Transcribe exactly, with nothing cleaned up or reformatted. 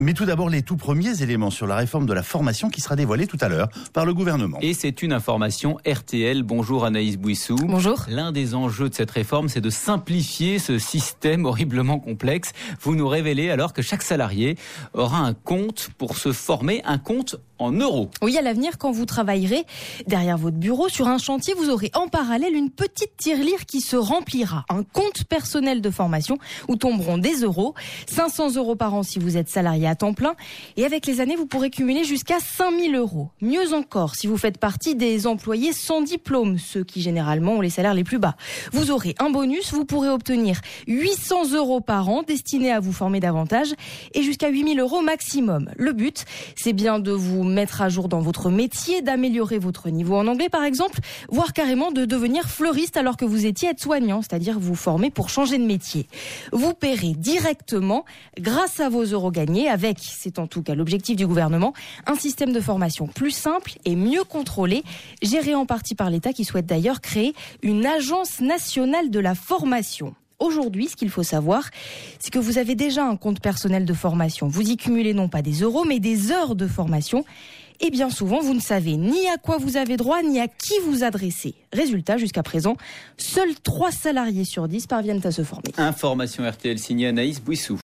Mais tout d'abord, les tout premiers éléments sur la réforme de la formation qui sera dévoilée tout à l'heure par le gouvernement. Et c'est une information R T L. Bonjour Anaïs Bouissou. Bonjour. L'un des enjeux de cette réforme, c'est de simplifier ce système horriblement complexe. Vous nous révélez alors que chaque salarié aura un compte pour se former, un compte en euros. Oui, à l'avenir, quand vous travaillerez derrière votre bureau sur un chantier, vous aurez en parallèle une petite tirelire qui se remplira. Un compte personnel de formation où tomberont des euros. cinq cents euros par an si vous êtes salarié à temps plein. Et avec les années, vous pourrez cumuler jusqu'à cinq mille euros. Mieux encore, si vous faites partie des employés sans diplôme, ceux qui généralement ont les salaires les plus bas. Vous aurez un bonus, vous pourrez obtenir huit cents euros par an destinés à vous former davantage et jusqu'à huit mille euros maximum. Le but, c'est bien de vous mettre à jour dans votre métier, d'améliorer votre niveau en anglais par exemple, voire carrément de devenir fleuriste alors que vous étiez aide-soignant, c'est-à-dire vous former pour changer de métier. Vous paierez directement grâce à vos euros gagnés avec, c'est en tout cas l'objectif du gouvernement, un système de formation plus simple et mieux contrôlé, géré en partie par l'État qui souhaite d'ailleurs créer une agence nationale de la formation. Aujourd'hui, ce qu'il faut savoir, c'est que vous avez déjà un compte personnel de formation. Vous y cumulez non pas des euros, mais des heures de formation. Et bien souvent, vous ne savez ni à quoi vous avez droit, ni à qui vous adresser. Résultat, jusqu'à présent, seuls trois salariés sur dix parviennent à se former. Information R T L signée Anaïs Bouissou.